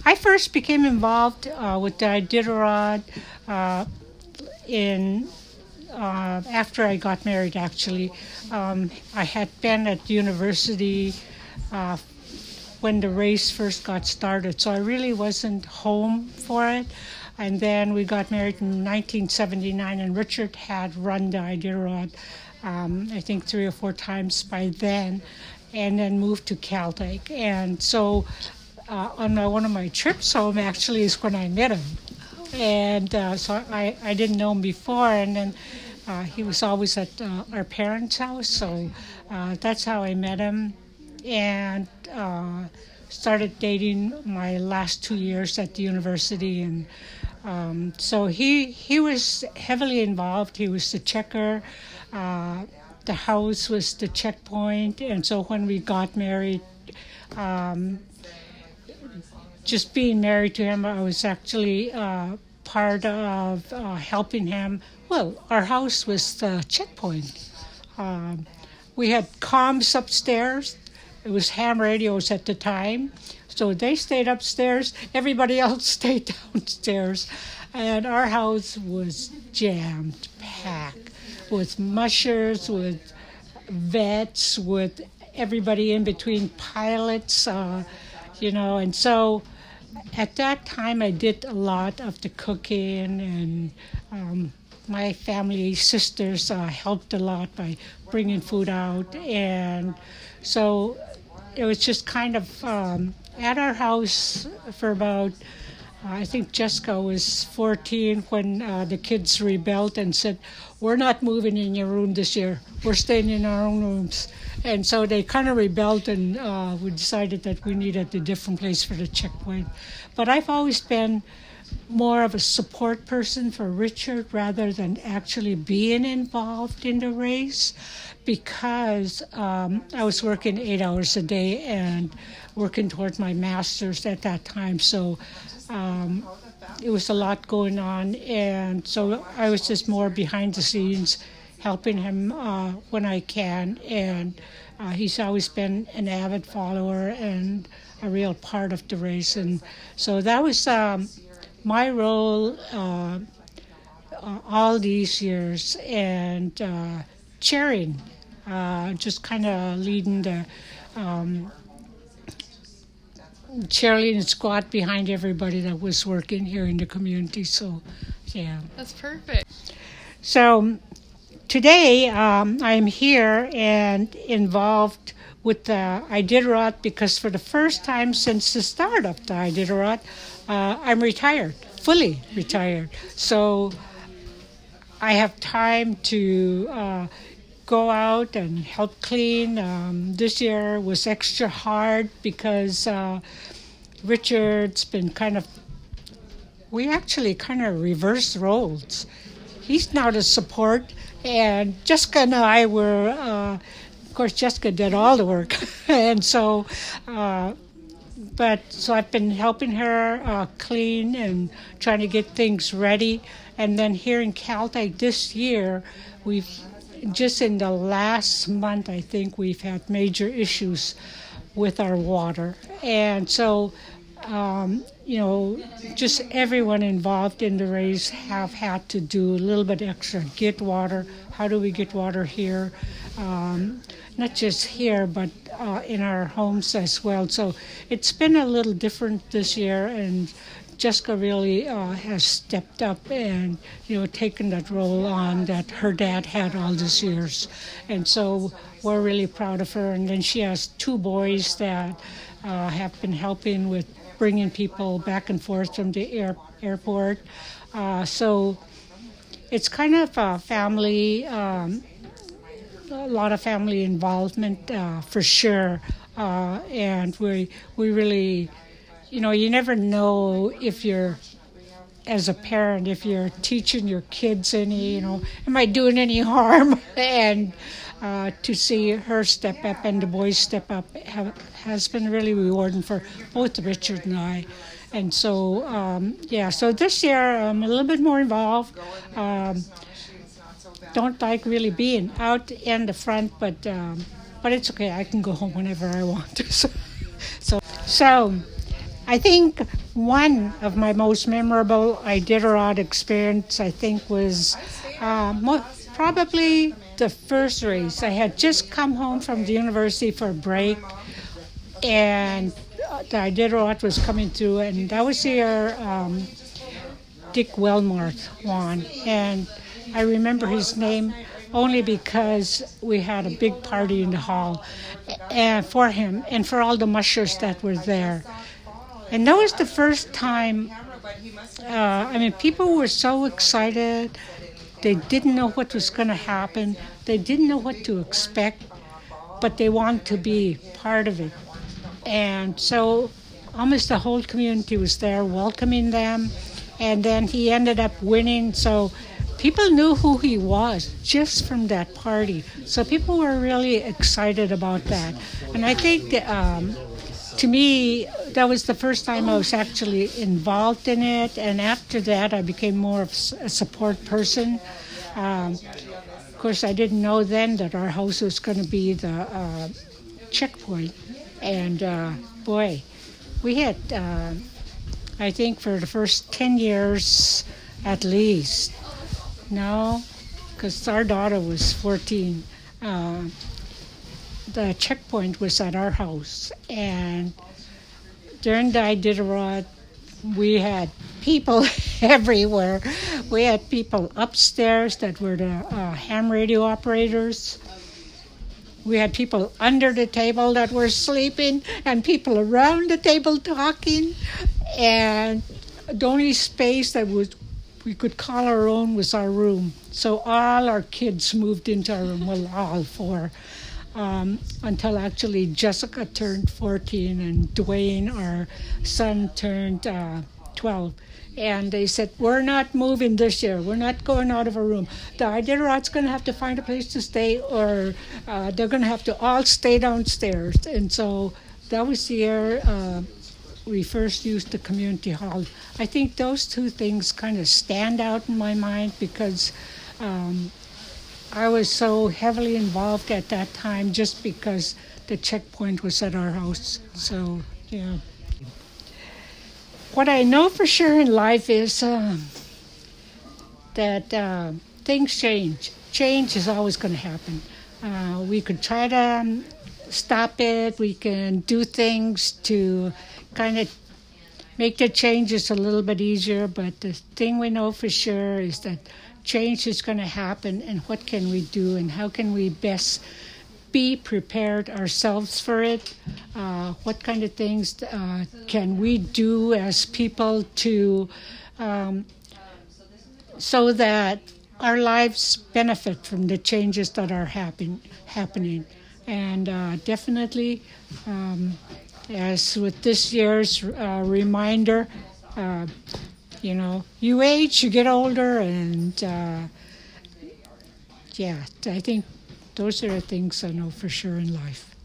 I first became involved with the Iditarod in after I got married. Actually, I had been at university when the race first got started, so I really wasn't home for it. And then we got married in 1979, and Richard had run the Iditarod, I think 3 or 4 times by then, and then moved to Caltech. And so on one of my trips home, actually, is when I met him. And so I didn't know him before, and then he was always at our parents' house, so that's how I met him. And started dating my last 2 years at the university, and so he was heavily involved. He was the checker. The house was the checkpoint, and so when we got married, just being married to him, I was actually part of helping him. Well, our house was the checkpoint. We had comms upstairs. It was ham radios at the time. So they stayed upstairs. Everybody else stayed downstairs. And our house was jammed, packed, with mushers, with vets, with everybody in between, pilots, and so at that time I did a lot of the cooking, and my family sisters helped a lot by bringing food out. And so it was just kind of at our house for about, I think Jessica was 14 when the kids rebelled and said, "We're not moving in your room this year. We're staying in our own rooms." And so they kind of rebelled, and we decided that we needed a different place for the checkpoint. But I've always been more of a support person for Richard rather than actually being involved in the race, because I was working 8 hours a day and working towards my master's at that time. So it was a lot going on, and so I was just more behind the scenes helping him when I can. And he's always been an avid follower and a real part of the race. And so that was my role all these years, and cheering, just kind of leading the cheerleading squad behind everybody that was working here in the community. So, yeah. That's perfect. So today I'm here and involved with the Iditarod because for the first time since the start of the Iditarod, I'm retired, fully retired. So I have time to go out and help clean. This year was extra hard because Richard's been we actually kind of reversed roles. He's now the support, and Jessica and I were, of course, Jessica did all the work. And so, so I've been helping her clean and trying to get things ready. And then here in Caltech this year, just in the last month, I think we've had major issues with our water. And so, just everyone involved in the race have had to do a little bit extra, get water. How do we get water here? Not just here, but in our homes as well. So it's been a little different this year, and Jessica really has stepped up and, taken that role on that her dad had all these years. And so we're really proud of her. And then she has 2 boys that have been helping with bringing people back and forth from the airport. So it's kind of a family, a lot of family involvement for sure. And we really, you never know if you're, as a parent, if you're teaching your kids any, am I doing any harm? And to see her step up and the boys step up has been really rewarding for both Richard and I. And so, so this year I'm a little bit more involved. Don't like really being out in the front, but it's okay. I can go home whenever I want to. So I think one of my most memorable Iditarod experience, I think, was probably the first race. I had just come home from the university for a break, and the Iditarod was coming through, and that was the year Dick Wellmarth won. And I remember his name only because we had a big party in the hall for him and for all the mushers that were there. And that was the first time, people were so excited. They didn't know what was going to happen. They didn't know what to expect, but they wanted to be part of it. And so almost the whole community was there welcoming them. And then he ended up winning. So people knew who he was just from that party. So people were really excited about that. And I think to me, that was the first time I was actually involved in it. And after that, I became more of a support person. Of course, I didn't know then that our house was going to be the checkpoint. And boy, we had, I think for the first 10 years at least, no, because our daughter was 14, the checkpoint was at our house. And during the Iditarod, we had people everywhere. We had people upstairs that were the ham radio operators. We had people under the table that were sleeping and people around the table talking. And the only space that we could call our own was our room. So all our kids moved into our room, well, all four, until actually Jessica turned 14 and Dwayne, our son, turned 12. And they said, we're not moving this year. We're not going out of our room. The Iditarod's going to have to find a place to stay, or they're going to have to all stay downstairs. And so that was the year we first used the community hall. I think those two things kind of stand out in my mind because I was so heavily involved at that time just because the checkpoint was at our house. So, yeah. What I know for sure in life is that things change. Change is always going to happen. We could try to stop it. We can do things to kind of make the changes a little bit easier. But the thing we know for sure is that change is going to happen, and what can we do, and how can we best be prepared ourselves for it? What kind of things can we do as people to so that our lives benefit from the changes that are happening? And definitely, as with this year's reminder, you age, you get older, and I think those are the things I know for sure in life.